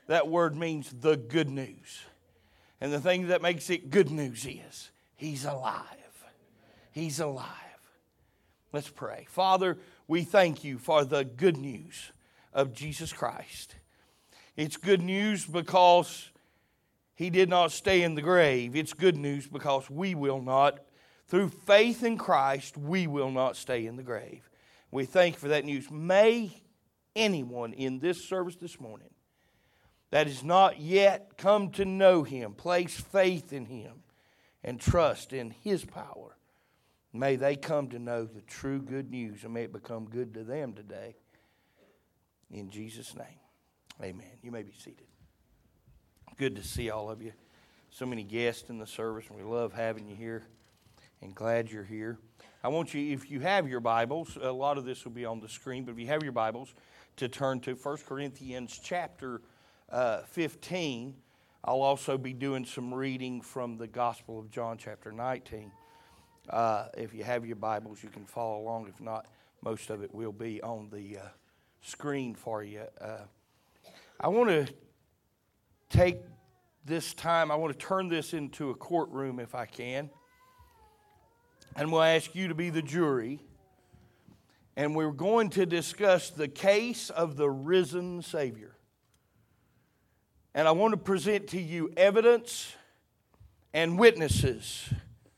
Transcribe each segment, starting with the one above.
That word means the good news. And the thing that makes it good news is He's alive. He's alive. Let's pray. Father, we thank You for the good news of Jesus Christ. It's good news because He did not stay in the grave. It's good news because we will not. Through faith in Christ, we will not stay in the grave. We thank You for that news. May anyone in this service this morning that has not yet come to know Him, place faith in Him, and trust in His power, may they come to know the true good news, and may it become good to them today. In Jesus' name, amen. You may be seated. Good to see all of you. So many guests in the service, and we love having you here, and glad you're here. I want you, if you have your Bibles, a lot of this will be on the screen, but if you have your Bibles, to turn to 1 Corinthians chapter 15. I'll also be doing some reading from the Gospel of John chapter 19. If you have your Bibles, you can follow along. If not, most of it will be on the screen for you. I want to take this time, I want to turn this into a courtroom if I can. And we'll ask you to be the jury. And we're going to discuss the case of the risen Savior. And I want to present to you evidence and witnesses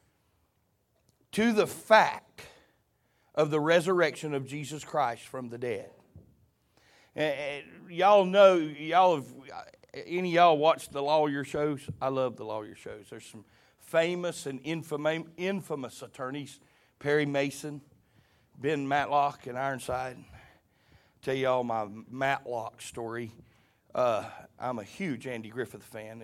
to the fact of the resurrection of Jesus Christ from the dead. Y'all know, any of y'all watch the lawyer shows? I love the lawyer shows. There's some famous and infamous attorneys, Perry Mason, Ben Matlock, and Ironside. Tell y'all my Matlock story. I'm a huge Andy Griffith fan,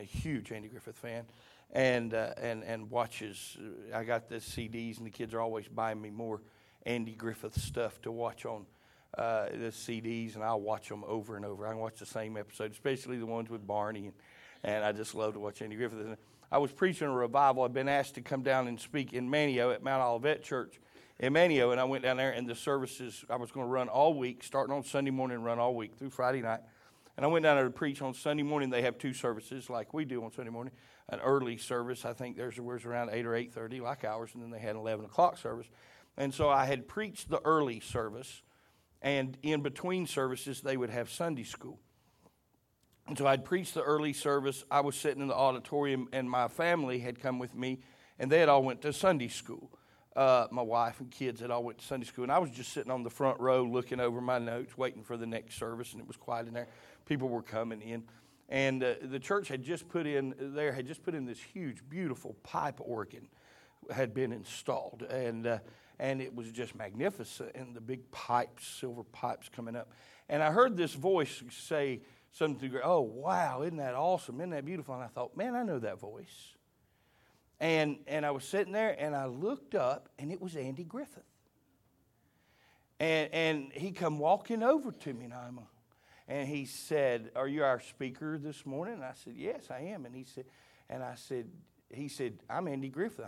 and watches. I got the CDs, and the kids are always buying me more Andy Griffith stuff to watch on the CDs, and I'll watch them over and over. I can watch the same episode, especially the ones with Barney, and I just love to watch Andy Griffith. I was preaching a revival. I'd been asked to come down and speak in Manteo at Mount Olivet Church in Manteo, and I went down there, and the services I was going to run all week, starting on Sunday morning and run all week through Friday night. And I went down there to preach on Sunday morning. They have two services like we do on Sunday morning. An early service, I think theirs was around 8 or 8:30, like ours, and then they had an 11 o'clock service. And so I had preached the early service, and in between services, they would have Sunday school. And so I'd preached the early service. I was sitting in the auditorium, and my family had come with me, and they had all went to Sunday school. My wife and kids had all went to Sunday school, and I was just sitting on the front row looking over my notes, waiting for the next service, and it was quiet in there. People were coming in, and the church had just put in this huge, beautiful pipe organ had been installed, and it was just magnificent, and the big pipes, silver pipes coming up, and I heard this voice say something to, oh wow, isn't that awesome? Isn't that beautiful? And I thought, man, I know that voice. And I was sitting there, and I looked up, and it was Andy Griffith. And he come walking over to me, and he said, "Are you our speaker this morning?" And I said, "Yes, I am." And he said, "I'm Andy Griffith."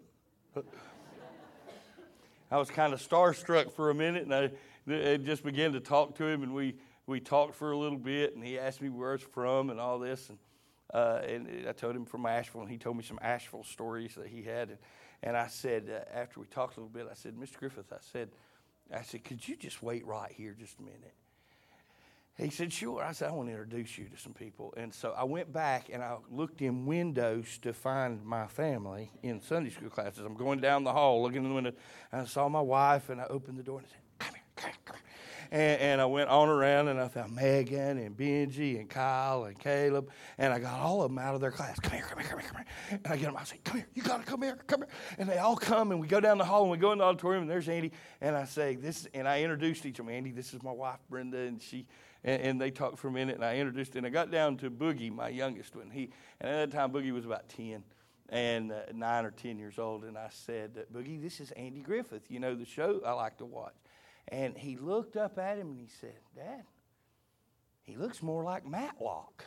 I was kind of starstruck for a minute, and I just began to talk to him, and we talked for a little bit, and he asked me where I was from and all this, and I told him from Asheville, and he told me some Asheville stories that he had, and I said, after we talked a little bit, I said, "Mr. Griffith," I said, "could you just wait right here just a minute?" He said, "Sure." I said, "I want to introduce you to some people." And so I went back and I looked in windows to find my family in Sunday school classes. I'm going down the hall looking in the window, and I saw my wife, and I opened the door and I said, "Come here, come here, come here." And I went on around, and I found Megan and Benji and Kyle and Caleb, and I got all of them out of their class. "Come here, come here, come here, come here." And I get them, I say, "Come here, you got to come here, come here." And they all come, and we go down the hall, and we go in the auditorium, and there's Andy. And I say, and I introduced each of them. "Andy, this is my wife, Brenda," and they talked for a minute, and I introduced, and I got down to Boogie, my youngest one. And at that time, Boogie was about 10 and 9 or 10 years old, and I said, "Boogie, this is Andy Griffith, you know, the show I like to watch." And he looked up at him and he said, "Dad, he looks more like Matlock."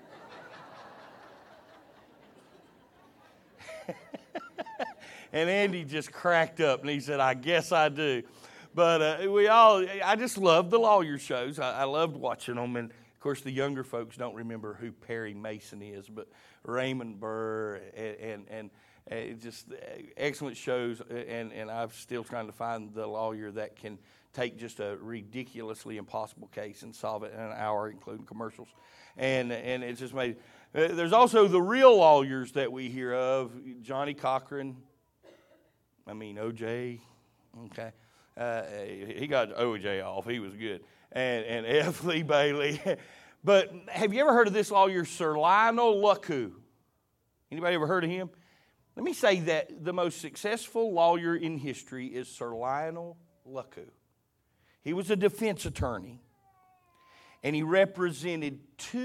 And Andy just cracked up and he said, "I guess I do." But I just loved the lawyer shows. I loved watching them. And of course, the younger folks don't remember who Perry Mason is, but Raymond Burr and just excellent shows. And I'm still trying to find the lawyer that can take just a ridiculously impossible case and solve it in an hour, including commercials. And it's just made. There's also the real lawyers that we hear of, Johnny Cochran. I mean, O.J. Okay, he got O.J. off. He was good. And F. Lee Bailey. But have you ever heard of this lawyer, Sir Lionel Luckhoo? Anybody ever heard of him? Let me say that the most successful lawyer in history is Sir Lionel Luckhoo. He was a defense attorney, and he represented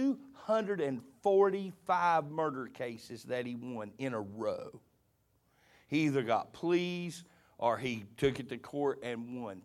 245 murder cases that he won in a row. He either got pleas or he took it to court and won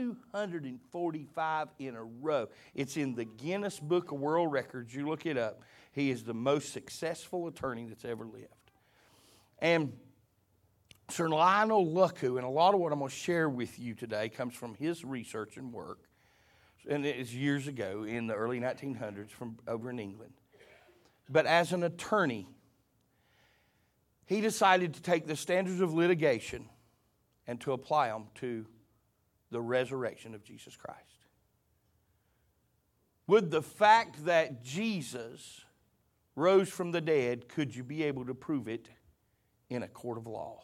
245 in a row. It's in the Guinness Book of World Records. You look it up. He is the most successful attorney that's ever lived. And Sir Lionel Luckhoo, and a lot of what I'm going to share with you today comes from his research and work. And it was years ago in the early 1900s from over in England. But as an attorney, he decided to take the standards of litigation and to apply them to the resurrection of Jesus Christ. Would the fact that Jesus rose from the dead, could you be able to prove it in a court of law?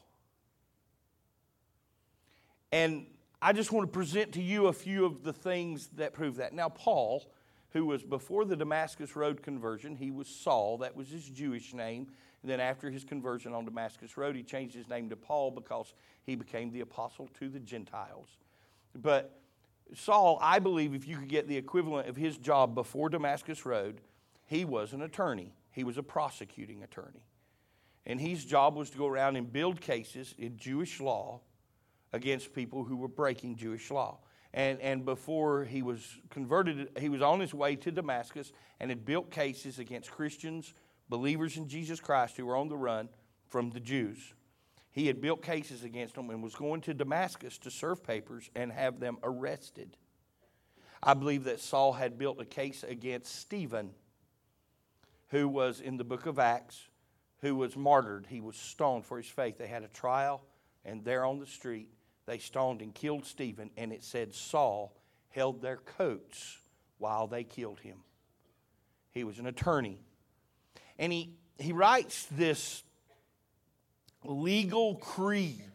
And I just want to present to you a few of the things that prove that. Now, Paul, who was before the Damascus Road conversion, he was Saul. That was his Jewish name. And then after his conversion on Damascus Road, he changed his name to Paul because he became the apostle to the Gentiles. But Saul, I believe if you could get the equivalent of his job before Damascus Road, he was an attorney. He was a prosecuting attorney. And his job was to go around and build cases in Jewish law against people who were breaking Jewish law. And before he was converted, he was on his way to Damascus and had built cases against Christians, believers in Jesus Christ who were on the run from the Jews. He had built cases against them and was going to Damascus to serve papers and have them arrested. I believe that Saul had built a case against Stephen, who was in the book of Acts, who was martyred. He was stoned for his faith. They had a trial, and there on the street, they stoned and killed Stephen, and it said Saul held their coats while they killed him. He was an attorney. And he writes this legal creed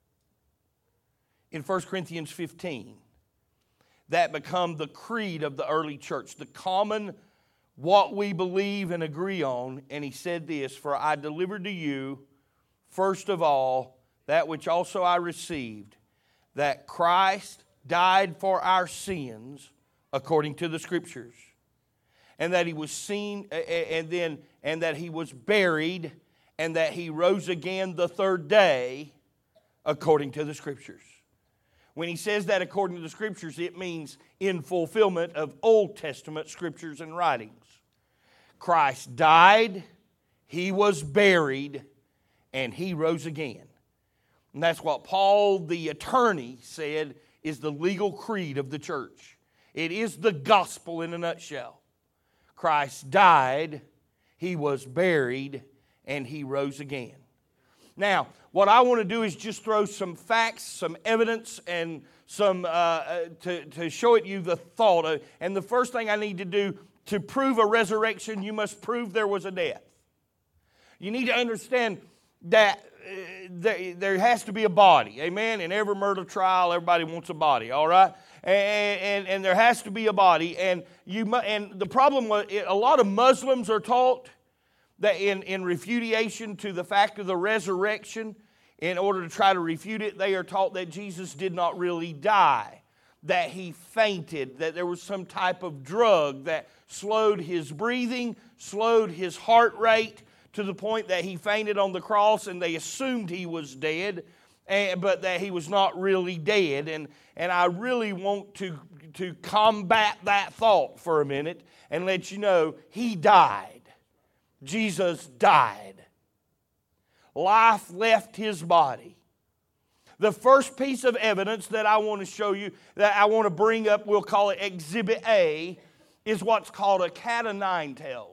in 1 Corinthians 15 that become the creed of the early church, the common what we believe and agree on. And he said this, "For I delivered to you, first of all, that which also I received, that Christ died for our sins according to the Scriptures, and that he was seen, and that he was buried, and that he rose again the third day according to the Scriptures." When he says that according to the Scriptures, it means in fulfillment of Old Testament Scriptures and writings. Christ died, he was buried, and he rose again. And that's what Paul, the attorney, said is the legal creed of the church. It is the gospel in a nutshell. Christ died, he was buried, and he rose again. Now, what I want to do is just throw some facts, some evidence, and some to show it you the thought. And the first thing I need to do to prove a resurrection, you must prove there was a death. You need to understand that there has to be a body, amen? In every murder trial, everybody wants a body, all right? And there has to be a body. And the problem was, a lot of Muslims are taught that in refutation to the fact of the resurrection, in order to try to refute it, they are taught that Jesus did not really die, that he fainted, that there was some type of drug that slowed his breathing, slowed his heart rate, to the point that he fainted on the cross, and they assumed he was dead, but that he was not really dead. And I really want to combat that thought for a minute and let you know he died. Jesus died. Life left his body. The first piece of evidence that I want to show you, that I want to bring up, we'll call it Exhibit A, is what's called a cat o' nine tails.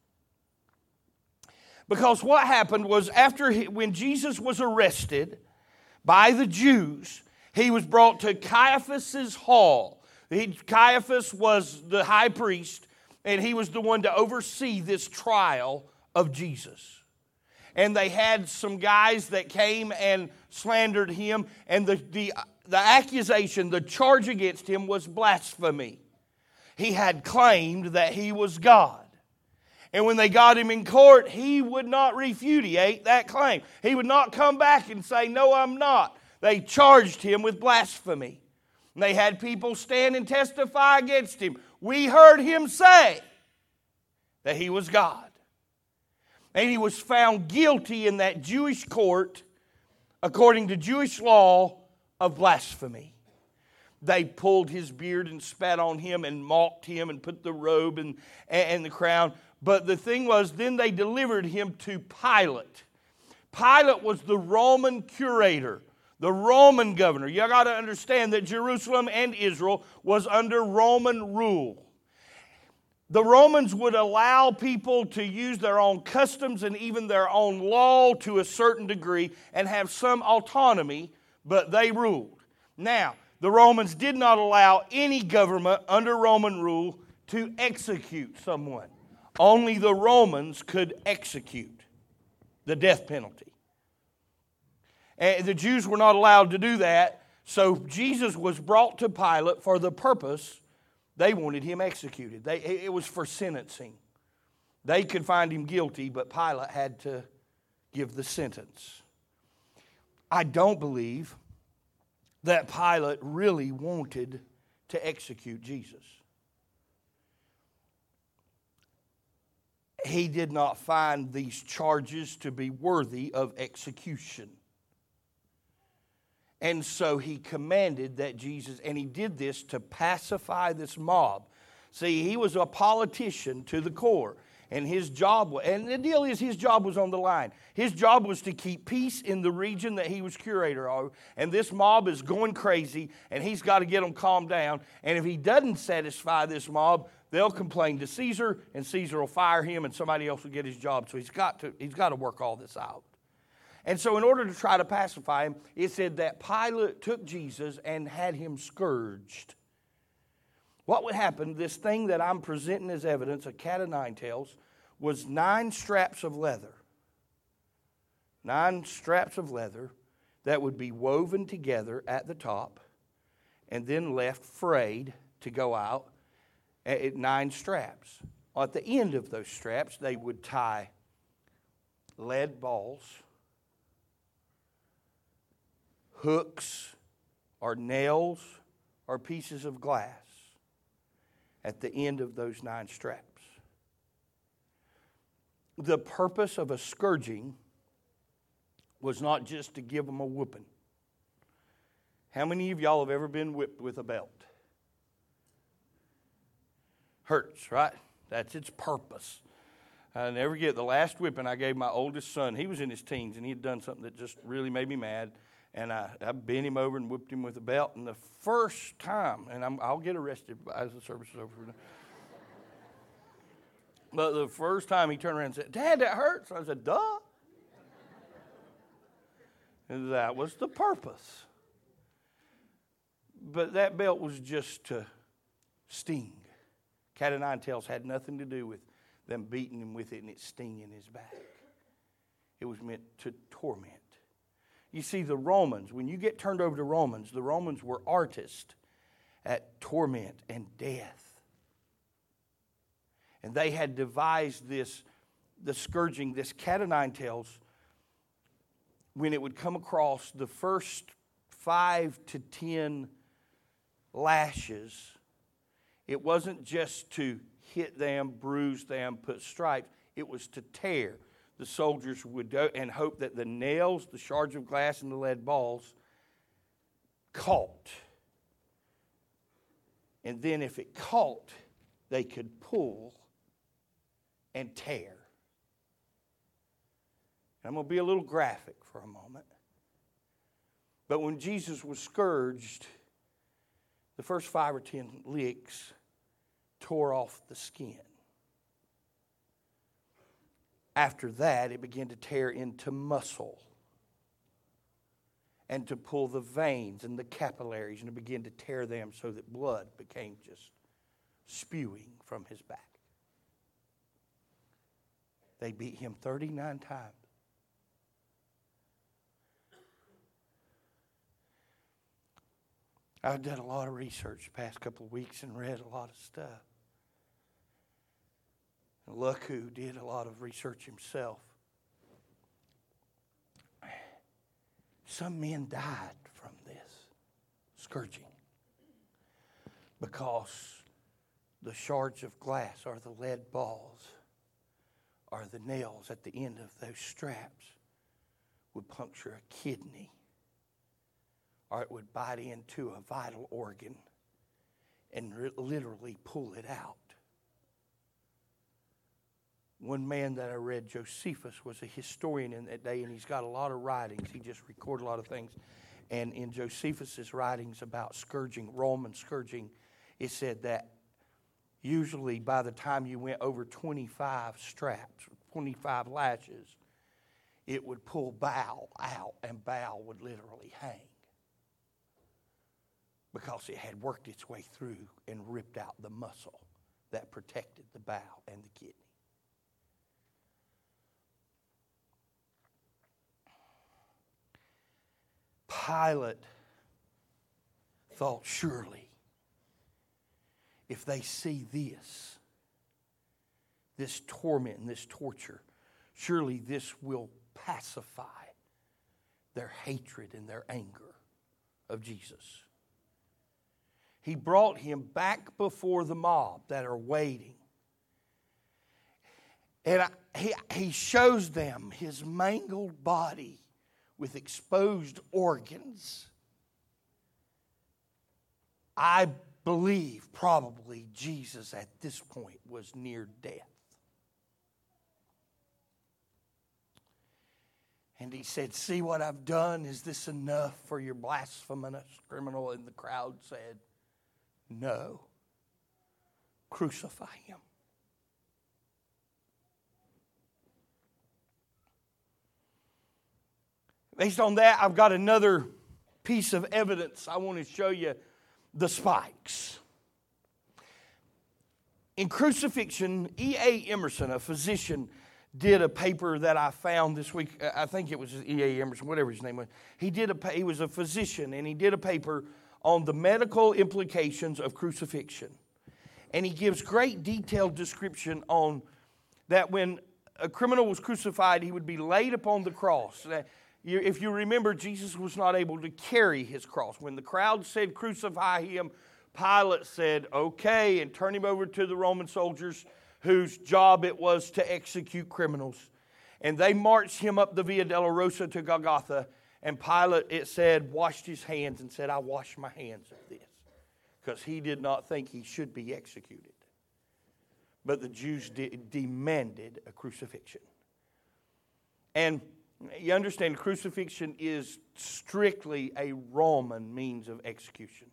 Because what happened was when Jesus was arrested by the Jews, he was brought to Caiaphas' hall. Caiaphas was the high priest, and he was the one to oversee this trial of Jesus. And they had some guys that came and slandered him, and the accusation, the charge against him was blasphemy. He had claimed that he was God. And when they got him in court, he would not repudiate that claim. He would not come back and say, no, I'm not. They charged him with blasphemy. And they had people stand and testify against him. We heard him say that he was God. And he was found guilty in that Jewish court, according to Jewish law, of blasphemy. They pulled his beard and spat on him and mocked him and put the robe and the crown. But the thing was, then they delivered him to Pilate. Pilate was the Roman curator, the Roman governor. You got to understand that Jerusalem and Israel was under Roman rule. The Romans would allow people to use their own customs and even their own law to a certain degree and have some autonomy, but they ruled. Now, the Romans did not allow any government under Roman rule to execute someone. Only the Romans could execute the death penalty. And the Jews were not allowed to do that, so Jesus was brought to Pilate for the purpose they wanted him executed. It was for sentencing. They could find him guilty, but Pilate had to give the sentence. I don't believe that Pilate really wanted to execute Jesus. He did not find these charges to be worthy of execution. And so he commanded that Jesus, and he did this to pacify this mob. See, he was a politician to the core. And his job was, and the deal is his job was on the line. His job was to keep peace in the region that he was curator of. And this mob is going crazy, and he's got to get them calmed down. And if he doesn't satisfy this mob, they'll complain to Caesar, and Caesar will fire him, and somebody else will get his job. So he's got to work all this out. And so in order to try to pacify him, it said that Pilate took Jesus and had him scourged. What would happen, this thing that I'm presenting as evidence, a cat o' nine tails, was 9 straps of leather. 9 straps of leather that would be woven together at the top and then left frayed to go out at 9 straps. At the end of those straps, they would tie lead balls, hooks, or nails, or pieces of glass at the end of those 9 straps. The purpose of a scourging was not just to give them a whooping. How many of y'all have ever been whipped with a belt? Hurts, right? That's its purpose. I never forget the last whipping I gave my oldest son. He was in his teens, and he had done something that just really made me mad. And I bent him over and whipped him with a belt. And the first time, and I'll get arrested as the service is over. But the first time he turned around and said, "Dad, that hurts." I said, "Duh." And that was the purpose. But that belt was just to sting. Cat o' nine tails had nothing to do with them beating him with it and it stinging his back. It was meant to torment. You see, the Romans, when you get turned over to Romans, the Romans were artists at torment and death. And they had devised the scourging, this cat o' nine tails, when it would come across the first 5 to 10 lashes. It wasn't just to hit them, bruise them, put stripes. It was to tear. The soldiers would go and hope that the nails, the shards of glass, and the lead balls caught. And then if it caught, they could pull and tear. I'm going to be a little graphic for a moment. But when Jesus was scourged, the first 5 or 10 licks tore off the skin. After that, it began to tear into muscle and to pull the veins and the capillaries, and it began to tear them so that blood became just spewing from his back. They beat him 39 times. I've done a lot of research the past couple of weeks and read a lot of stuff. And Luckoo did a lot of research himself. Some men died from this scourging because the shards of glass or the lead balls or the nails at the end of those straps would puncture a kidney, or it would bite into a vital organ and literally pull it out. One man that I read, Josephus, was a historian in that day, and he's got a lot of writings. He just recorded a lot of things. And in Josephus's writings about scourging, Roman scourging, it said that usually by the time you went over 25 straps, 25 lashes, it would pull bowel out, and bowel would literally hang because it had worked its way through and ripped out the muscle that protected the bowel and the kidney. Pilate thought, surely, if they see this torment and this torture, surely this will pacify their hatred and their anger of Jesus. He brought him back before the mob that are waiting. And he shows them his mangled body with exposed organs. I believe probably Jesus at this point was near death. And he said, see what I've done? Is this enough for your blasphemous criminal? And the crowd said, no. Crucify him. Based on that, I've got another piece of evidence. I want to show you the spikes. In crucifixion, E.A. Emerson, a physician, did a paper that I found this week. I think it was E.A. Emerson, whatever his name was. He was a physician, and he did a paper on the medical implications of crucifixion. And he gives great detailed description on that when a criminal was crucified, he would be laid upon the cross. If you remember, Jesus was not able to carry his cross. When the crowd said, crucify him, Pilate said, okay, and turned him over to the Roman soldiers whose job it was to execute criminals. And they marched him up the Via Dolorosa to Golgotha, and Pilate, it said, washed his hands and said, I wash my hands of this, because he did not think he should be executed. But the Jews demanded a crucifixion. And you understand, crucifixion is strictly a Roman means of execution.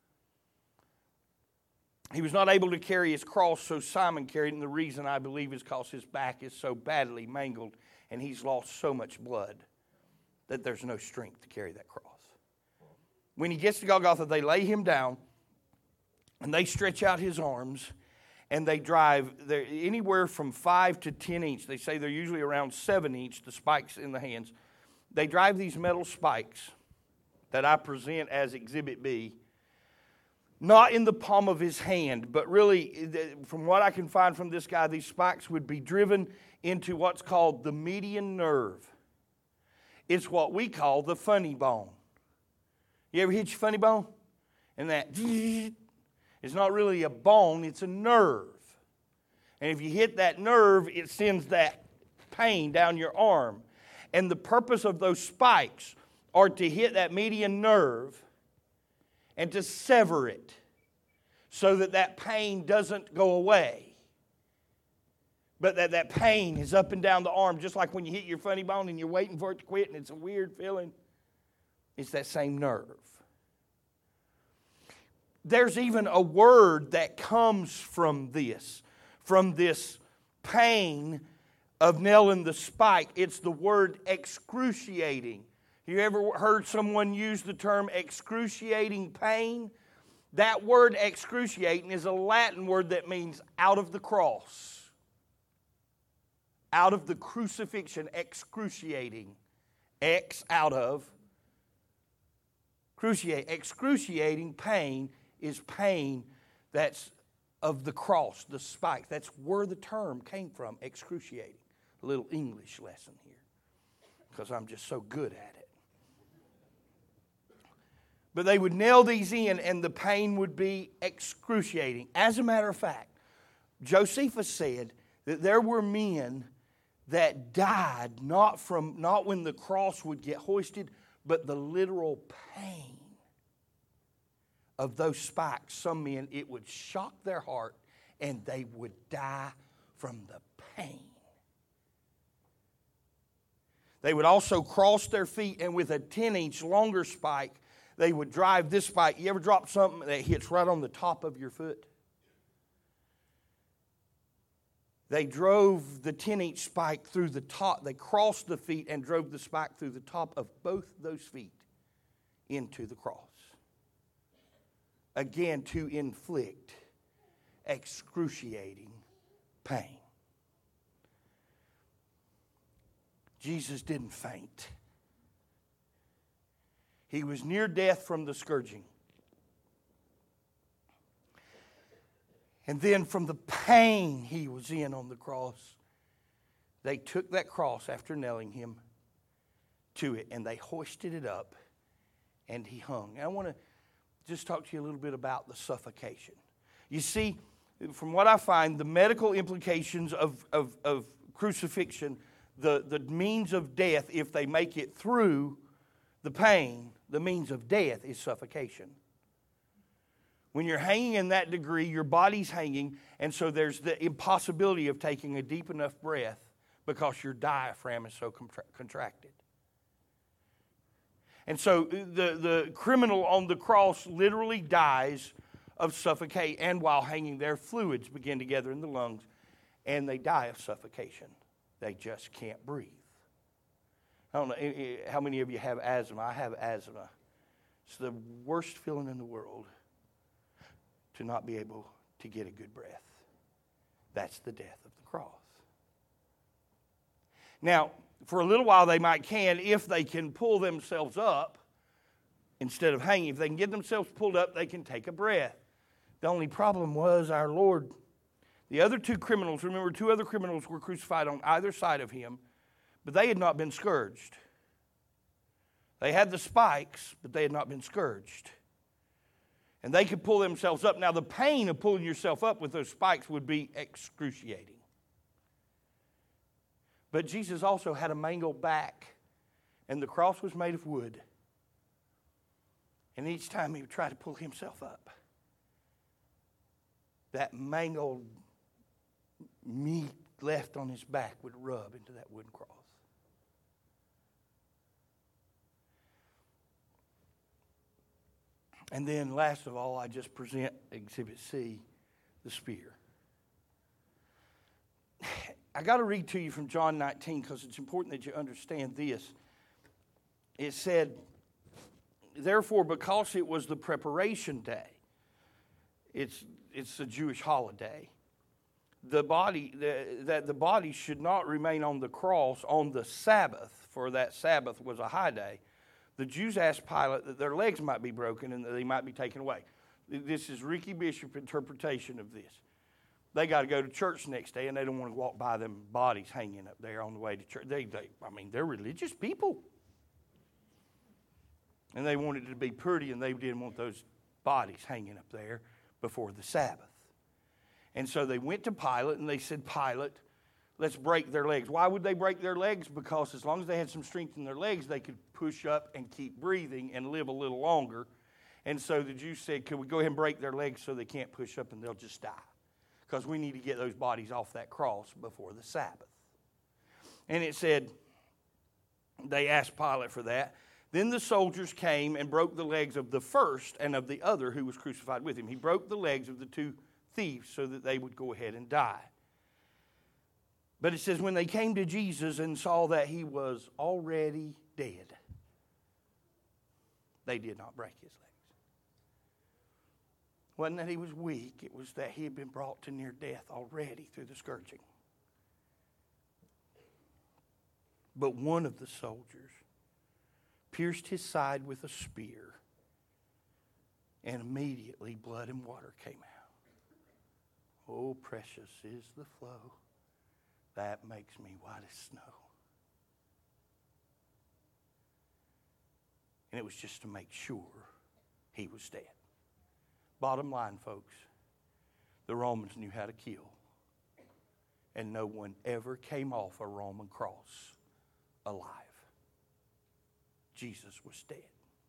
He was not able to carry his cross, so Simon carried it, and the reason I believe is because his back is so badly mangled and he's lost so much blood that there's no strength to carry that cross. When he gets to Golgotha, they lay him down and they stretch out his arms, and they drive anywhere from 5 to 10 inch. They say they're usually around 7 inch, the spikes in the hands. They drive these metal spikes that I present as Exhibit B, not in the palm of his hand, but really, from what I can find from this guy, these spikes would be driven into what's called the median nerve. It's what we call the funny bone. You ever hit your funny bone? And that, it's not really a bone, it's a nerve. And if you hit that nerve, it sends that pain down your arm. And the purpose of those spikes are to hit that median nerve and to sever it so that that pain doesn't go away. But that pain is up and down the arm, just like when you hit your funny bone and you're waiting for it to quit and it's a weird feeling. It's that same nerve. there's even a word that comes from this pain of nailing the spike. It's the word excruciating. You ever heard someone use the term excruciating pain? That word excruciating is a Latin word that means out of the cross. Out of the crucifixion, excruciating. X out of. Excruciating pain is pain that's of the cross, the spike. That's where the term came from, excruciating. A little English lesson here, because I'm just so good at it. But they would nail these in, and the pain would be excruciating. As a matter of fact, Josephus said that there were men that died not when the cross would get hoisted, but the literal pain of those spikes. Some men, it would shock their heart, and they would die from the pain. They would also cross their feet, and with a 10-inch longer spike, they would drive this spike. You ever drop something that hits right on the top of your foot? They drove the 10-inch spike through the top. They crossed the feet and drove the spike through the top of both those feet into the cross. Again, to inflict excruciating pain. Jesus didn't faint. He was near death from the scourging. And then from the pain he was in on the cross, they took that cross after nailing him to it, and they hoisted it up, and he hung. And I want to just talk to you a little bit about the suffocation. You see, from what I find, the medical implications of crucifixion, the means of death, if they make it through the pain, the means of death is suffocation. When you're hanging in that degree, your body's hanging, and so there's the impossibility of taking a deep enough breath because your diaphragm is so contracted. And so the criminal on the cross literally dies of suffocation, and while hanging there, fluids begin to gather in the lungs, and they die of suffocation. They just can't breathe. I don't know how many of you have asthma. I have asthma. It's the worst feeling in the world to not be able to get a good breath. That's the death of the cross. Now, for a little while they can, if they can pull themselves up instead of hanging. If they can get themselves pulled up, they can take a breath. The only problem was our Lord. The other two criminals, remember, two other criminals were crucified on either side of him, but they had not been scourged. They had the spikes, but they had not been scourged. And they could pull themselves up. Now, the pain of pulling yourself up with those spikes would be excruciating. But Jesus also had a mangled back, and the cross was made of wood. And each time he would try to pull himself up, that mangled meat left on his back would rub into that wooden cross. And then last of all, I just present Exhibit C, the spear. I got to read to you from John 19 because it's important that you understand this. It said, therefore, because it was the preparation day, it's a Jewish holiday, the body should not remain on the cross on the Sabbath, for that Sabbath was a high day. The Jews asked Pilate that their legs might be broken and that they might be taken away. This is Ricky Bishop's interpretation of this. They got to go to church next day, and they don't want to walk by them bodies hanging up there on the way to church. They're religious people. And they wanted it to be pretty, and they didn't want those bodies hanging up there before the Sabbath. And so they went to Pilate, and they said, Pilate, let's break their legs. Why would they break their legs? Because as long as they had some strength in their legs, they could push up and keep breathing and live a little longer. And so the Jews said, could we go ahead and break their legs so they can't push up and they'll just die? Because we need to get those bodies off that cross before the Sabbath. And it said, they asked Pilate for that. Then the soldiers came and broke the legs of the first and of the other who was crucified with him. He broke the legs of the two thieves so that they would go ahead and die. But it says, when they came to Jesus and saw that he was already dead, they did not break his legs. It wasn't that he was weak, it was that he had been brought to near death already through the scourging. But one of the soldiers pierced his side with a spear, and immediately blood and water came out. Oh, precious is the flow that makes me white as snow. And it was just to make sure he was dead. Bottom line, folks, the Romans knew how to kill. And no one ever came off a Roman cross alive. Jesus was dead.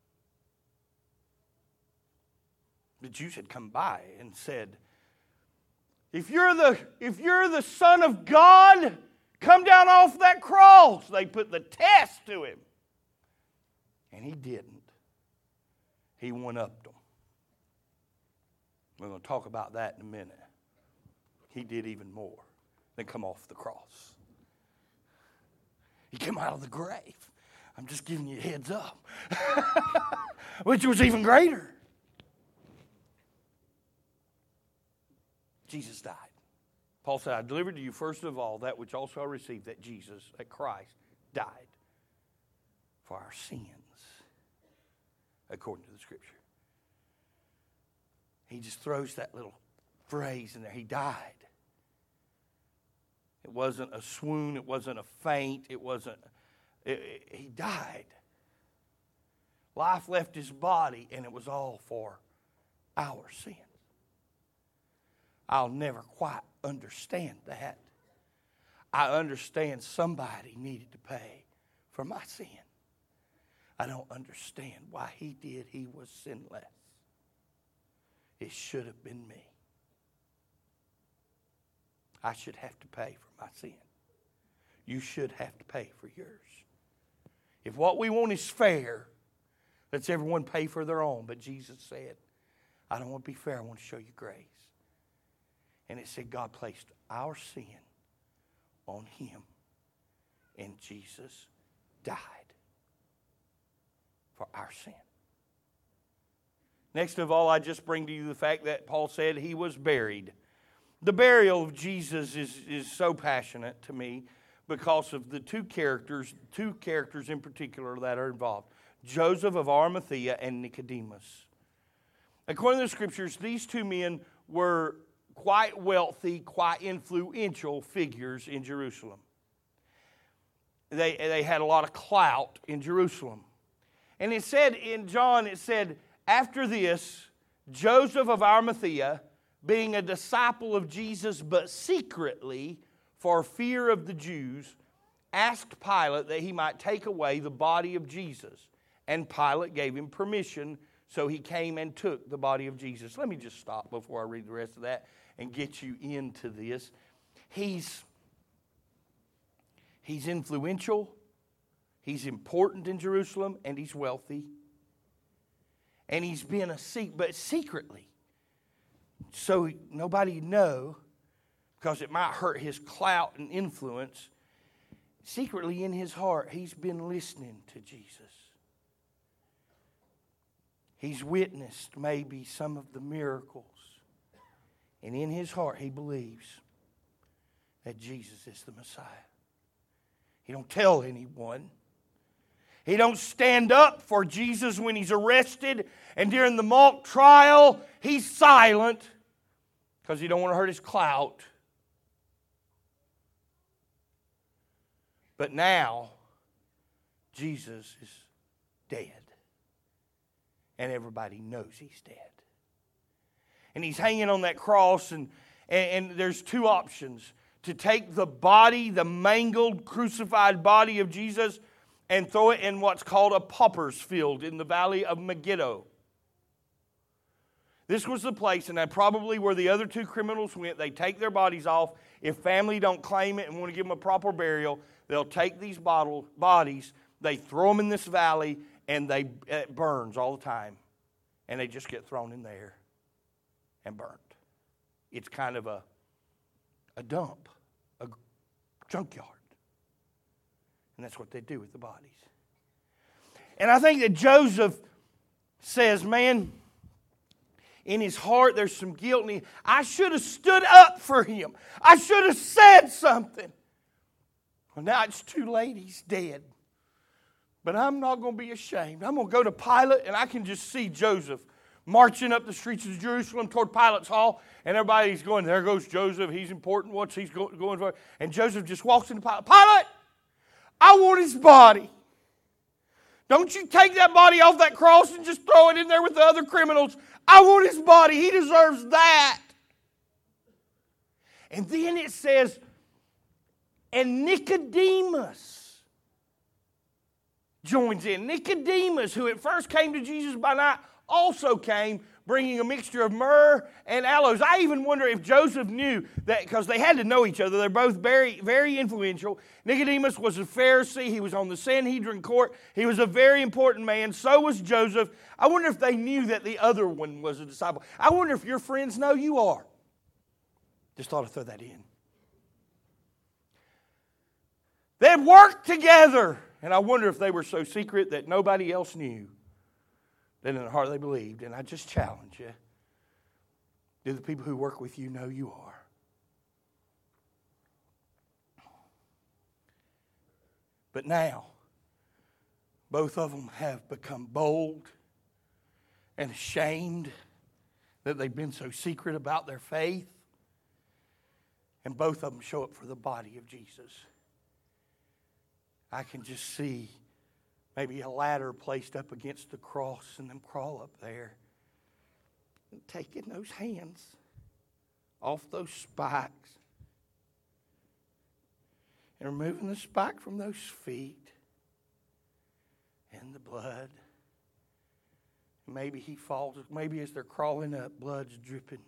The Jews had come by and said, if you're the Son of God, come down off that cross. They put the test to him. And he didn't. He one-upped them. We're going to talk about that in a minute. He did even more than come off the cross. He came out of the grave. I'm just giving you a heads up. Which was even greater. Jesus died. Paul said, I delivered to you first of all that which also I received, that Jesus, that Christ, died for our sins, according to the Scripture. He just throws that little phrase in there. He died. It wasn't a swoon. It wasn't a faint. He died. Life left his body, and it was all for our sins. I'll never quite understand that. I understand somebody needed to pay for my sin. I don't understand why he did. He was sinless. It should have been me. I should have to pay for my sin. You should have to pay for yours. If what we want is fair, let's everyone pay for their own. But Jesus said, I don't want to be fair. I want to show you grace. And it said God placed our sin on him. And Jesus died for our sin. Next of all, I just bring to you the fact that Paul said he was buried. The burial of Jesus is so passionate to me because of the two characters in particular that are involved. Joseph of Arimathea and Nicodemus. According to the Scriptures, these two men were quite wealthy, quite influential figures in Jerusalem. They had a lot of clout in Jerusalem. And it said in John, after this, Joseph of Arimathea, being a disciple of Jesus, but secretly, for fear of the Jews, asked Pilate that he might take away the body of Jesus. And Pilate gave him permission, so he came and took the body of Jesus. Let me just stop before I read the rest of that and get you into this. He's influential, he's important in Jerusalem, and he's wealthy. And he's been but secretly. So nobody know, because it might hurt his clout and influence. Secretly in his heart, he's been listening to Jesus. He's witnessed maybe some of the miracles. And in his heart, he believes that Jesus is the Messiah. He don't tell anyone. He don't stand up for Jesus when he's arrested, and during the mock trial, he's silent because he don't want to hurt his clout. But now, Jesus is dead. And everybody knows he's dead. And he's hanging on that cross, and there's two options. To take the body, the mangled, crucified body of Jesus, and throw it in what's called a pauper's field in the valley of Megiddo. This was the place, and probably where the other two criminals went. They take their bodies off. If family don't claim it and want to give them a proper burial, they'll take these bodies, they throw them in this valley, and it burns all the time, and they just get thrown in there and burnt. It's kind of a dump, a junkyard. And that's what they do with the bodies. And I think that Joseph says, man, in his heart there's some guilt. And I should have stood up for him. I should have said something. Well, now it's too late. He's dead. But I'm not going to be ashamed. I'm going to go to Pilate, and I can just see Joseph marching up the streets of Jerusalem toward Pilate's hall, and everybody's going, there goes Joseph. He's important. What's he going for? And Joseph just walks into Pilate. Pilate, I want his body. Don't you take that body off that cross and just throw it in there with the other criminals. I want his body. He deserves that. And then it says, and Nicodemus joins in. Nicodemus, who at first came to Jesus by night, also came bringing a mixture of myrrh and aloes. I even wonder if Joseph knew that, because they had to know each other. They're both very, very influential. Nicodemus was a Pharisee. He was on the Sanhedrin court. He was a very important man. So was Joseph. I wonder if they knew that the other one was a disciple. I wonder if your friends know you are. Just thought I'd throw that in. They had worked together. And I wonder if they were so secret that nobody else knew. That in their heart they believed. And I just challenge you. Do the people who work with you know you are? But now, both of them have become bold and ashamed that they've been so secret about their faith. And both of them show up for the body of Jesus. I can just see maybe a ladder placed up against the cross and them crawl up there and taking those hands off those spikes and removing the spike from those feet and the blood. Maybe he falls, maybe as they're crawling up, blood's dripping.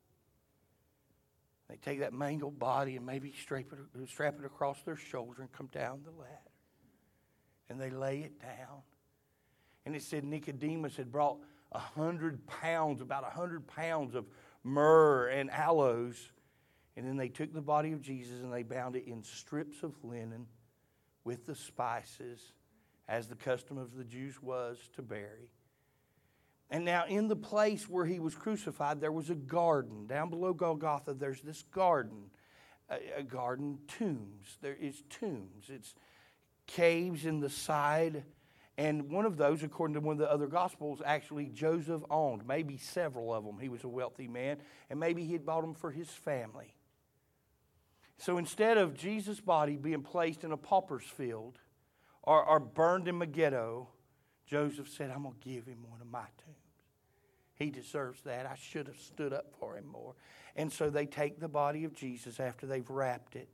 They take that mangled body and maybe strap it across their shoulder and come down the ladder. And they lay it down. And it said Nicodemus had brought 100 pounds, about 100 pounds of myrrh and aloes. And then they took the body of Jesus and they bound it in strips of linen with the spices, as the custom of the Jews was to bury. And now in the place where he was crucified, there was a garden. Down below Golgotha, there's this garden. A garden, tombs. There is tombs. It's caves in the side, and one of those, according to one of the other Gospels, actually Joseph owned, maybe several of them. He was a wealthy man, and maybe he had bought them for his family. So instead of Jesus' body being placed in a pauper's field or burned in Megiddo, Joseph said, I'm going to give him one of my tombs. He deserves that. I should have stood up for him more. And so they take the body of Jesus after they've wrapped it,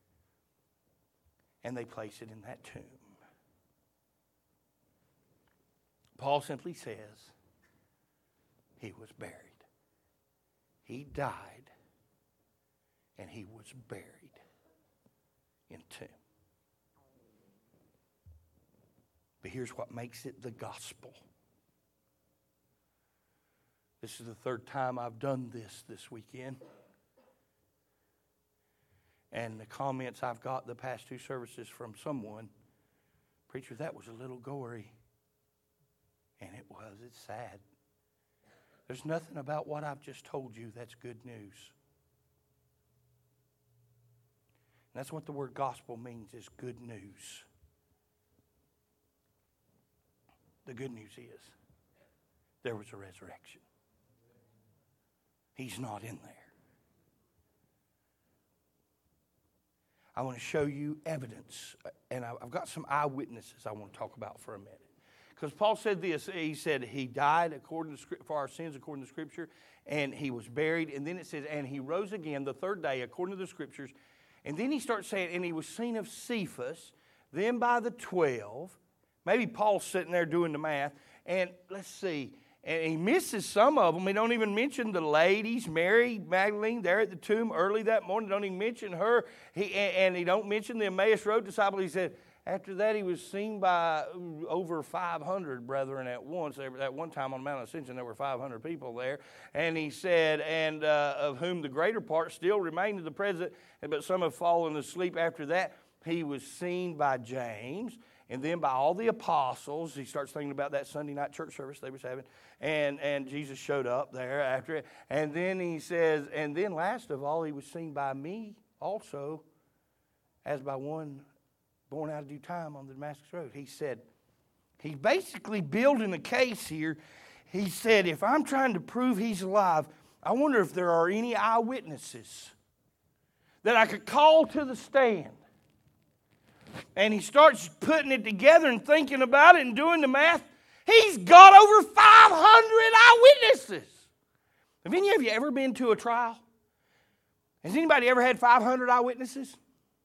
and they place it in that tomb. Paul simply says, he was buried. He died, and he was buried in a tomb. But here's what makes it the gospel. This is the third time I've done this weekend. And the comments I've got the past two services from someone, preacher, that was a little gory. And it was. It's sad. There's nothing about what I've just told you that's good news. And that's what the word gospel means, is good news. The good news is there was a resurrection. He's not in there. I want to show you evidence, and I've got some eyewitnesses I want to talk about for a minute. Because Paul said this, he said he died according to for our sins according to Scripture, and he was buried, and then it says, and he rose again the third day according to the Scriptures, and then he starts saying, and he was seen of Cephas, then by the 12. Maybe Paul's sitting there doing the math, and let's see, and he misses some of them. He don't even mention the ladies, Mary Magdalene, there at the tomb early that morning. Don't even mention her. He don't mention the Emmaus Road disciple. He said, After that, he was seen by over 500 brethren at once. At one time on Mount Ascension, there were 500 people there. And he said, and of whom the greater part still remain to the present, but some have fallen asleep. After that, he was seen by James, and then by all the apostles. He starts thinking about that Sunday night church service they was having. And Jesus showed up there after it. And then he says, and then last of all, he was seen by me also, as by one born out of due time on the Damascus Road. He said, he's basically building a case here. He said, if I'm trying to prove he's alive, I wonder if there are any eyewitnesses that I could call to the stand. And he starts putting it together and thinking about it and doing the math. He's got over 500 eyewitnesses. Have any of you ever been to a trial? Has anybody ever had 500 eyewitnesses?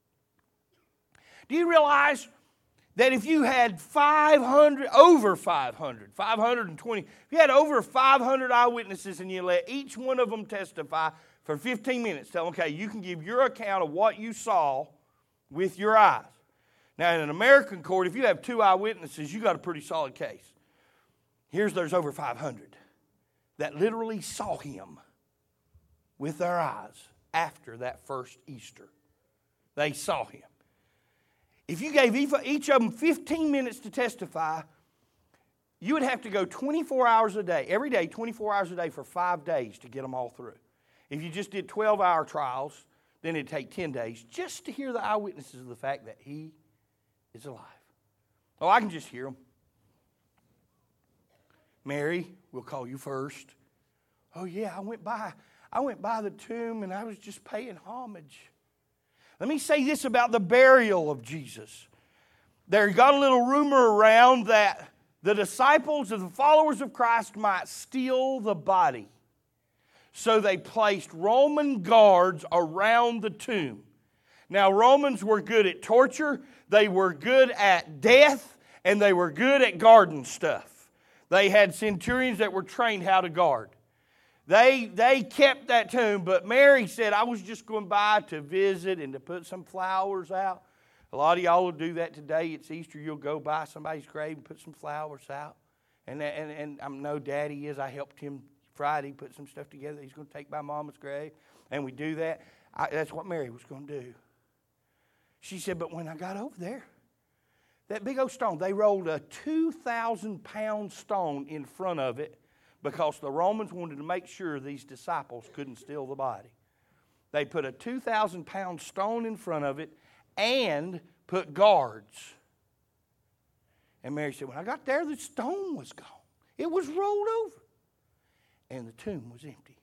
Do you realize that if you had 520, if you had over 500 eyewitnesses and you let each one of them testify for 15 minutes, tell them, okay, you can give your account of what you saw with your eyes. Now, in an American court, if you have 2 eyewitnesses, you got a pretty solid case. There's over 500 that literally saw him with their eyes after that first Easter. They saw him. If you gave each of them 15 minutes to testify, you would have to go 24 hours a day, every day, 24 hours a day for 5 days to get them all through. If you just did 12-hour trials, then it'd take 10 days just to hear the eyewitnesses of the fact that he is alive. Oh, I can just hear them. Mary, we'll call you first. Oh, yeah, I went by the tomb and I was just paying homage. Let me say this about the burial of Jesus. There got a little rumor around that the disciples of the followers of Christ might steal the body. So they placed Roman guards around the tomb. Now, Romans were good at torture, they were good at death, and they were good at guarding stuff. They had centurions that were trained how to guard. They kept that tomb, but Mary said, I was just going by to visit and to put some flowers out. A lot of y'all will do that today. It's Easter. You'll go by somebody's grave and put some flowers out. And I know Daddy is. I helped him Friday put some stuff together he's going to take by Mama's grave. And we do that. That's what Mary was going to do. She said, but when I got over there, that big old stone, they rolled a 2,000-pound stone in front of it, because the Romans wanted to make sure these disciples couldn't steal the body. They put a 2,000-pound stone in front of it and put guards. And Mary said, when I got there, the stone was gone. It was rolled over. And the tomb was empty.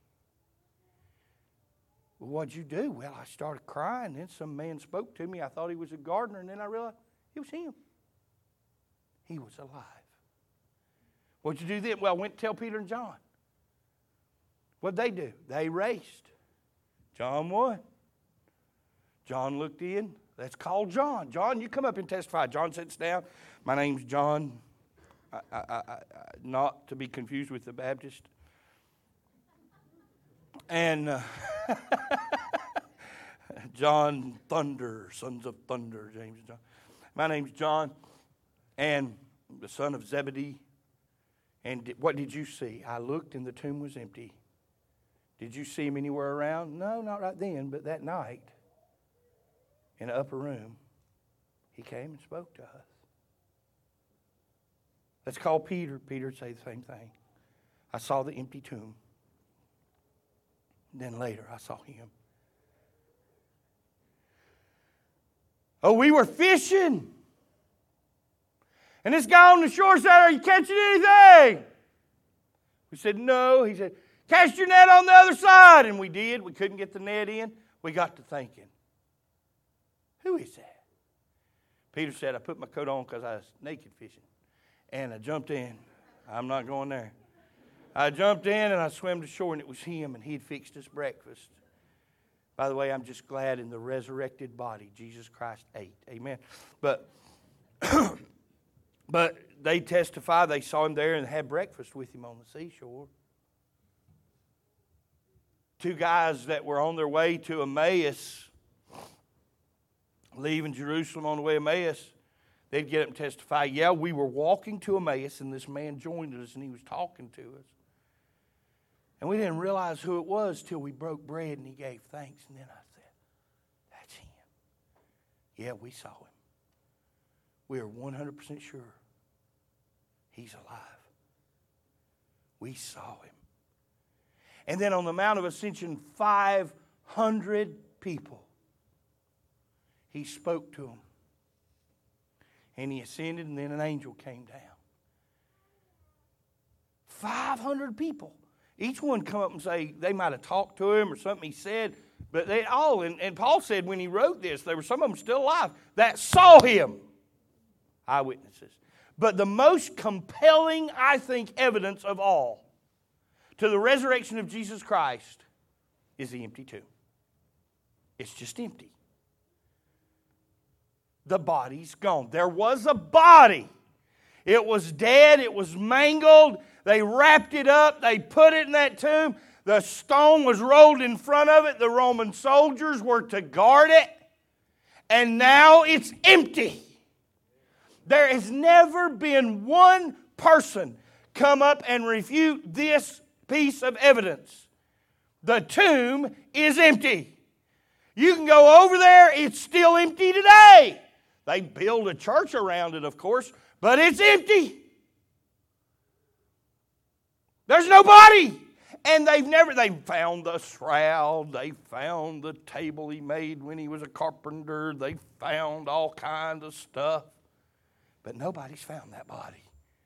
Well, what'd you do? Well, I started crying. Then some man spoke to me. I thought he was a gardener, and then I realized it was him. He was alive. What'd you do then? Well, I went to tell Peter and John. What'd they do? They raced. John won. John looked in. Let's call John. John, you come up and testify. John sits down. My name's John. Not to be confused with the Baptist. And John Thunder, sons of thunder, James and John. My name's John, and the son of Zebedee. And what did you see? I looked and the tomb was empty. Did you see him anywhere around? No, not right then, but that night in the upper room, he came and spoke to us. Let's call Peter. Peter would say the same thing. I saw the empty tomb. Then later I saw him. Oh, we were fishing. And this guy on the shore said, are you catching anything? We said, no. He said, cast your net on the other side. And we did. We couldn't get the net in. We got to thinking, who is that? Peter said, I put my coat on because I was naked fishing. And I jumped in. I'm not going there. I jumped in and I swam to shore, and it was him, and he had fixed us breakfast. By the way, I'm just glad in the resurrected body Jesus Christ ate. Amen. But they testify they saw him there and had breakfast with him on the seashore. Two guys that were on their way to Emmaus, leaving Jerusalem on the way to Emmaus, they'd get up and testify, yeah, we were walking to Emmaus, and this man joined us, and he was talking to us. And we didn't realize who it was till we broke bread, and he gave thanks. And then I said, that's him. Yeah, we saw him. We are 100% sure he's alive. We saw him. And then on the Mount of Ascension, 500 people. He spoke to them. And he ascended, and then an angel came down. 500 people. Each one come up and say, they might have talked to him or something he said, but they all, and Paul said when he wrote this, there were some of them still alive that saw him. Eyewitnesses. But the most compelling, I think, evidence of all to the resurrection of Jesus Christ is the empty tomb. It's just empty. The body's gone. There was a body. It was dead. It was mangled. They wrapped it up. They put it in that tomb. The stone was rolled in front of it. The Roman soldiers were to guard it. And now it's empty. There has never been one person come up and refute this piece of evidence. The tomb is empty. You can go over there, it's still empty today. They build a church around it, of course, but it's empty. There's nobody. And they found the shroud, they found the table he made when he was a carpenter, they found all kinds of stuff. But nobody's found that body.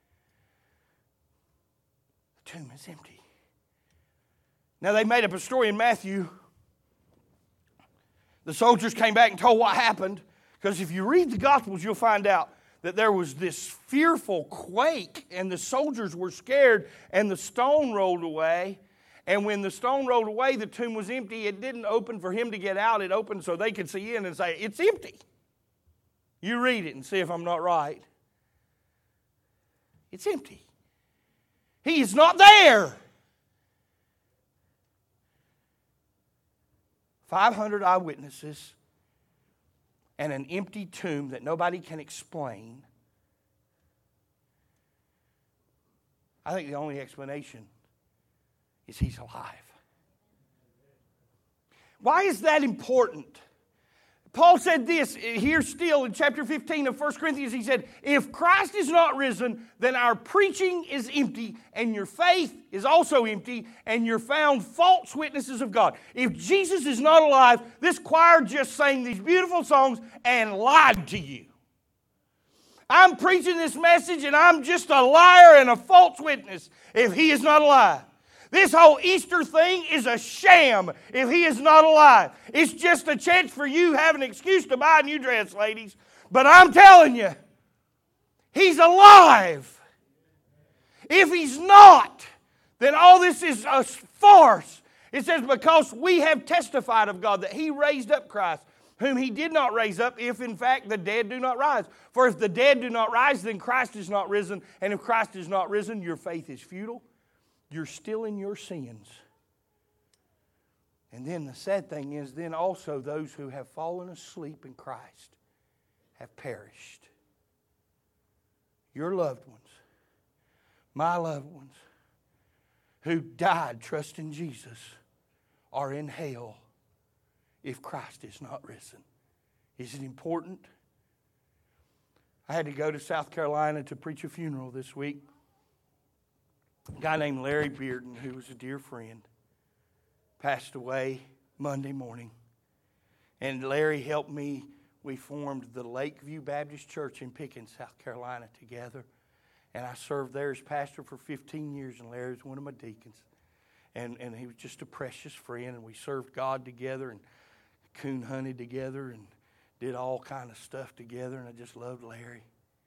The tomb is empty. Now they made up a story in Matthew. The soldiers came back and told what happened. Because if you read the Gospels, you'll find out that there was this fearful quake and the soldiers were scared and the stone rolled away. And when the stone rolled away, the tomb was empty. It didn't open for him to get out. It opened so they could see in and say, it's empty. You read it and see if I'm not right. It's empty. He is not there. 500 eyewitnesses and an empty tomb that nobody can explain. I think the only explanation is he's alive. Why is that important? Paul said this here still in chapter 15 of 1 Corinthians. He said, if Christ is not risen, then our preaching is empty, and your faith is also empty, and you're found false witnesses of God. If Jesus is not alive, this choir just sang these beautiful songs and lied to you. I'm preaching this message, and I'm just a liar and a false witness if he is not alive. This whole Easter thing is a sham if he is not alive. It's just a chance for you to have an excuse to buy a new dress, ladies. But I'm telling you, he's alive. If he's not, then all this is a farce. It says, because we have testified of God that he raised up Christ, whom he did not raise up, if in fact the dead do not rise. For if the dead do not rise, then Christ is not risen. And if Christ is not risen, your faith is futile. You're still in your sins. And then the sad thing is, then also those who have fallen asleep in Christ have perished. Your loved ones, my loved ones, who died trusting Jesus, are in hell if Christ is not risen. Is it important? I had to go to South Carolina to preach a funeral this week. A guy named Larry Bearden, who was a dear friend, passed away Monday morning. And Larry helped me. We formed the Lakeview Baptist Church in Pickens, South Carolina together. And I served there as pastor for 15 years, and Larry was one of my deacons. And he was just a precious friend, and we served God together and coon hunted together and did all kind of stuff together, and I just loved Larry.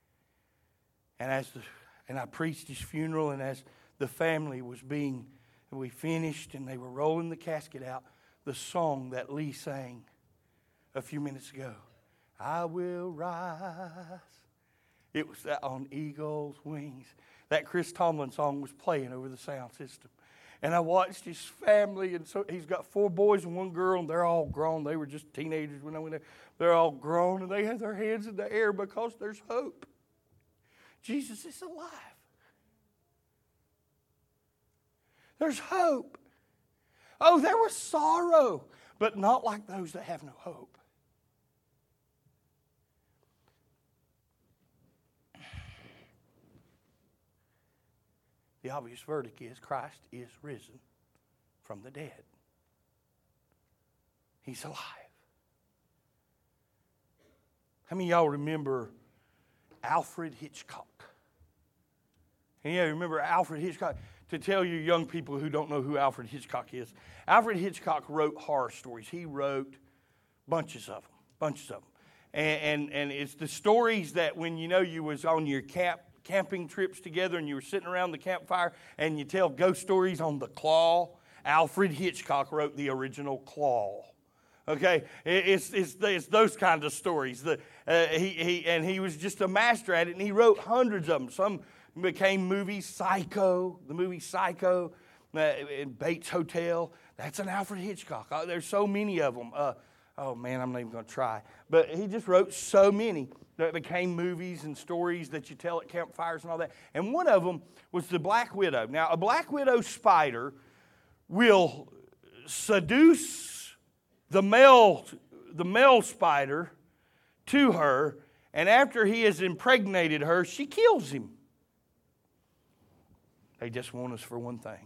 And I preached his funeral, and as the family was we finished and they were rolling the casket out, the song that Lee sang a few minutes ago, I will rise. It was that on eagle's wings. That Chris Tomlin song was playing over the sound system. And I watched his family, and so he's got 4 boys and 1 girl, and they're all grown. They were just teenagers when I went there. They're all grown, and they have their hands in the air because there's hope. Jesus is alive. There's hope. Oh, there was sorrow, but not like those that have no hope. The obvious verdict is Christ is risen from the dead. He's alive. How many of y'all remember Alfred Hitchcock? And you remember Alfred Hitchcock? To tell you young people who don't know who Alfred Hitchcock is, Alfred Hitchcock wrote horror stories. He wrote bunches of them. And it's the stories that when you was on your camping trips together and you were sitting around the campfire and you tell ghost stories on the Claw. Alfred Hitchcock wrote the original Claw. Okay, it's those kinds of stories. He was just a master at it, and he wrote hundreds of them. Some became movies. The movie Psycho, in Bates Hotel. That's an Alfred Hitchcock. There's so many of them. Oh man, I'm not even going to try. But he just wrote so many that became movies and stories that you tell at campfires and all that. And one of them was the Black Widow. Now, a Black Widow spider will seduce the male spider to her, and after he has impregnated her, she kills him. They just want us for one thing.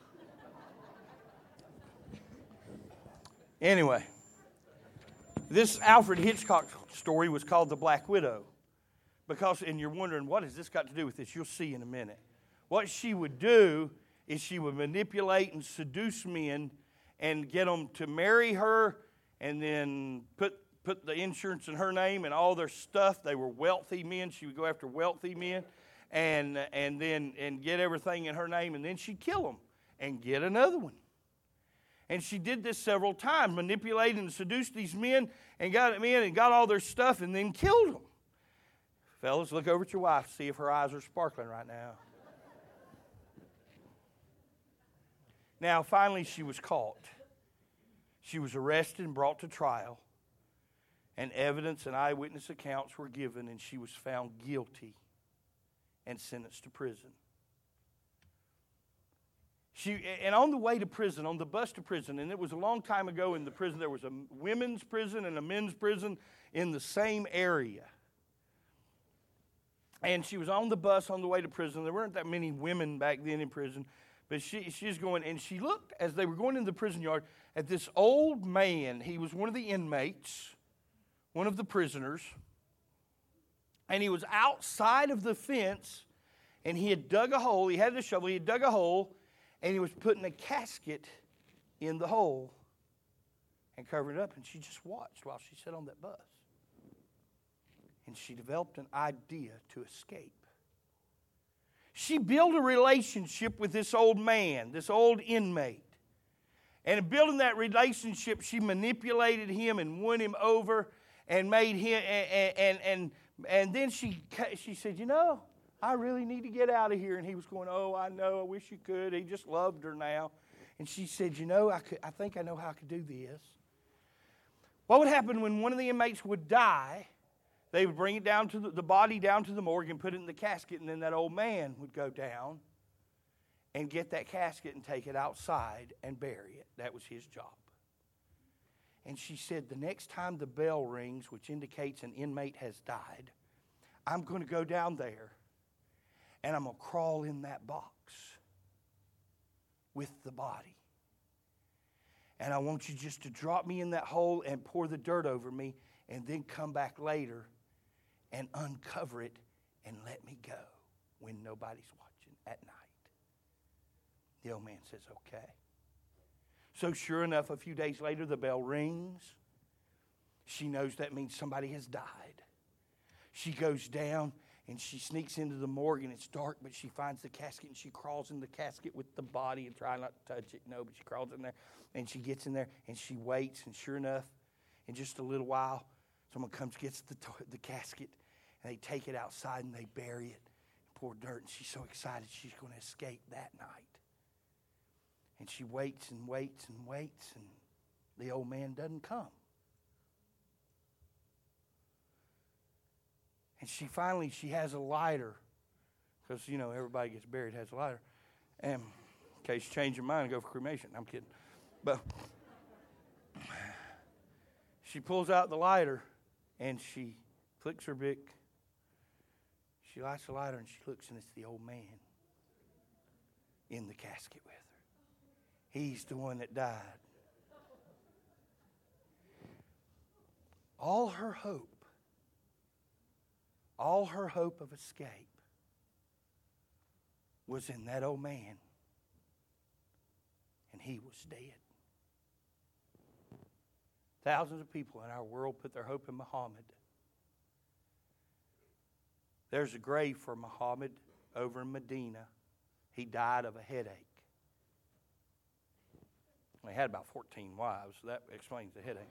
Anyway, this Alfred Hitchcock story was called The Black Widow. And you're wondering, what has this got to do with this? You'll see in a minute. What she would do is she would manipulate and seduce men and get them to marry her and then put the insurance in her name and all their stuff. They were wealthy men. She would go after wealthy men and get everything in her name, and then she'd kill them and get another one. And she did this several times, manipulated and seduced these men and got them in and got all their stuff and then killed them. Fellas, look over at your wife, see if her eyes are sparkling right now. Now, finally, she was caught. She was arrested and brought to trial, and evidence and eyewitness accounts were given, and she was found guilty and sentenced to prison. And on the way to prison, on the bus to prison, and it was a long time ago in the prison, there was a women's prison and a men's prison in the same area. And she was on the bus on the way to prison. There weren't that many women back then in prison. But she's going, and she looked, as they were going into the prison yard, at this old man. He was one of the inmates, one of the prisoners. And he was outside of the fence, and he had dug a hole. He had the shovel. He had dug a hole, and he was putting a casket in the hole and covering it up. And she just watched while she sat on that bus. And she developed an idea to escape. She built a relationship with this old man, this old inmate. And in building that relationship, she manipulated him and won him over and made him, and then she said, I really need to get out of here. And he was going, oh, I know, I wish you could. He just loved her now. And she said, I think I know how I could do this. What would happen when one of the inmates would die? They would bring it down to the body down to the morgue and put it in the casket, and then that old man would go down and get that casket and take it outside and bury it. That was his job. And she said, the next time the bell rings, which indicates an inmate has died, I'm going to go down there and I'm going to crawl in that box with the body. And I want you just to drop me in that hole and pour the dirt over me, and then come back later and uncover it and let me go when nobody's watching at night. The old man says, okay. So sure enough, a few days later, the bell rings. She knows that means somebody has died. She goes down and she sneaks into the morgue, and it's dark, but she finds the casket and she crawls in the casket with the body and try not to touch it. No, but she crawls in there and she gets in there and she waits, and sure enough, in just a little while, someone comes, gets the casket, and they take it outside and they bury it and pour dirt. And she's so excited she's going to escape that night. And she waits and waits and waits, and the old man doesn't come. And she has a lighter, because, everybody gets buried has a lighter. And in case you change your mind and go for cremation. I'm kidding. But she pulls out the lighter, and she flicks her Bic. She lights the lighter, and she looks, and it's the old man in the casket with her. He's the one that died. All her hope of escape was in that old man, and he was dead. Thousands of people in our world put their hope in Muhammad. There's a grave for Muhammad over in Medina. He died of a headache. He had about 14 wives, so that explains the headache.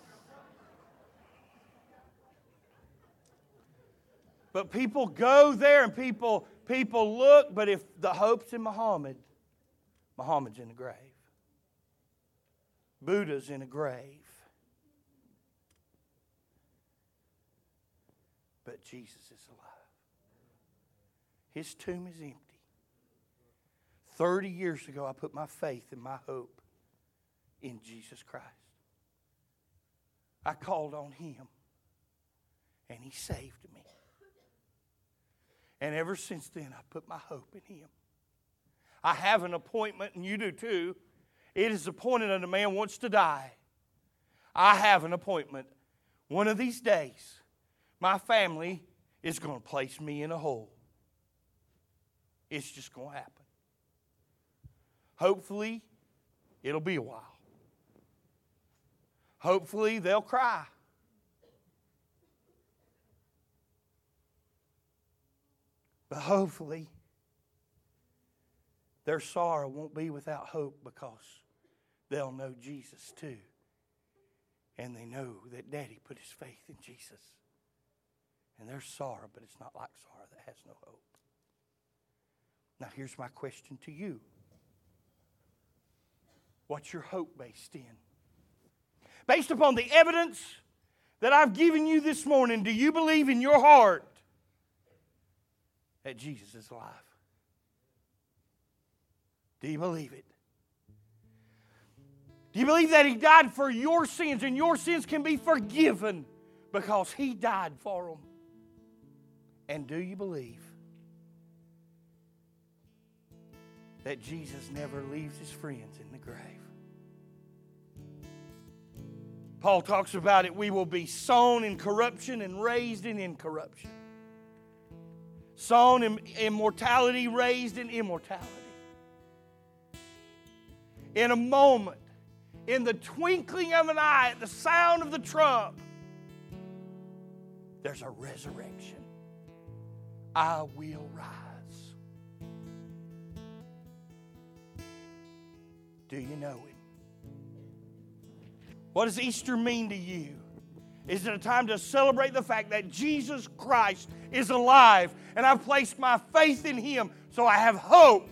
But people go there and people look, but if the hope's in Muhammad, Muhammad's in the grave. Buddha's in a grave. But Jesus is alive. His tomb is empty. 30 years ago, I put my faith and my hope in Jesus Christ. I called on Him, and He saved me. And ever since then, I put my hope in Him. I have an appointment, and you do too. It is appointed unto man wants to die. I have an appointment. One of these days, my family is going to place me in a hole. It's just going to happen. Hopefully, it'll be a while. Hopefully, they'll cry. But hopefully, their sorrow won't be without hope, because they'll know Jesus too. And they know that Daddy put his faith in Jesus. And there's sorrow, but it's not like sorrow that has no hope. Now here's my question to you. What's your hope based in? Based upon the evidence that I've given you this morning, do you believe in your heart that Jesus is alive? Do you believe it? Do you believe that He died for your sins, and your sins can be forgiven because He died for them? And do you believe that Jesus never leaves His friends in the grave? Paul talks about it. We will be sown in corruption and raised in incorruption. Sown in immortality, raised in immortality. In a moment, in the twinkling of an eye, at the sound of the trump, there's a resurrection. I will rise. Do you know Him? What does Easter mean to you? Is it a time to celebrate the fact that Jesus Christ is alive and I've placed my faith in Him so I have hope?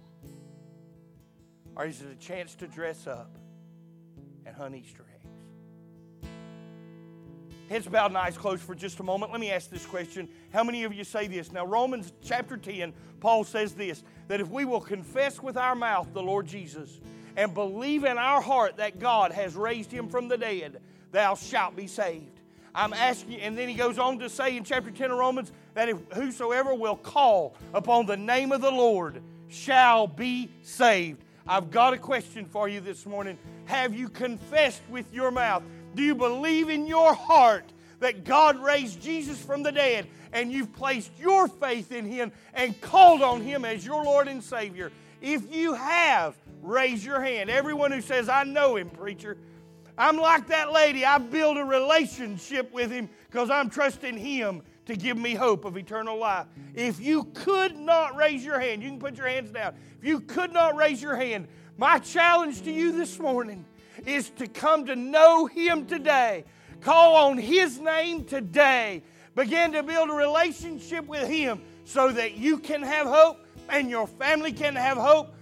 Or is it a chance to dress up and hunt Easter eggs? Heads bowed and eyes closed for just a moment. Let me ask this question. How many of you say this? Now, Romans chapter 10, Paul says this, that if we will confess with our mouth the Lord Jesus and believe in our heart that God has raised Him from the dead, thou shalt be saved. I'm asking you, and then he goes on to say in chapter 10 of Romans that if whosoever will call upon the name of the Lord shall be saved. I've got a question for you this morning. Have you confessed with your mouth? Do you believe in your heart that God raised Jesus from the dead and you've placed your faith in Him and called on Him as your Lord and Savior? If you have, raise your hand. Everyone who says, I know Him, preacher. I'm like that lady. I build a relationship with Him because I'm trusting Him to give me hope of eternal life. If you could not raise your hand, you can put your hands down. If you could not raise your hand, my challenge to you this morning is to come to know Him today. Call on His name today. Begin to build a relationship with Him so that you can have hope and your family can have hope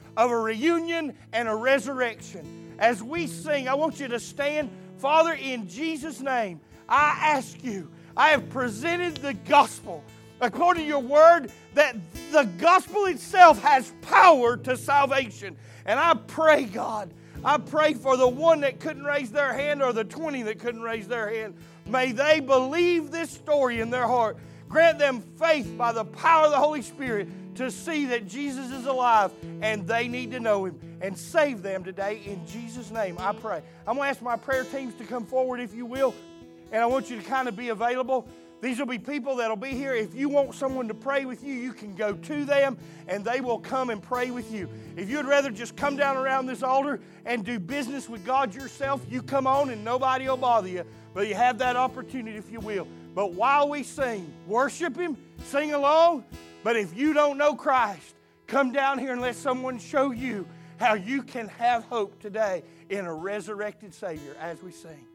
of a reunion and a resurrection. As we sing, I want you to stand. Father, in Jesus' name, I ask you, I have presented the gospel according to your word, that the gospel itself has power to salvation. And I pray, God, I pray for the one that couldn't raise their hand or the 20 that couldn't raise their hand. May they believe this story in their heart. Grant them faith by the power of the Holy Spirit to see that Jesus is alive and they need to know Him. And save them today in Jesus' name, I pray. I'm going to ask my prayer teams to come forward, if you will. And I want you to kind of be available. These will be people that will be here. If you want someone to pray with you, you can go to them and they will come and pray with you. If you'd rather just come down around this altar and do business with God yourself, you come on and nobody will bother you. But you have that opportunity if you will. But while we sing, worship Him, sing along. But if you don't know Christ, come down here and let someone show you how you can have hope today in a resurrected Savior as we sing.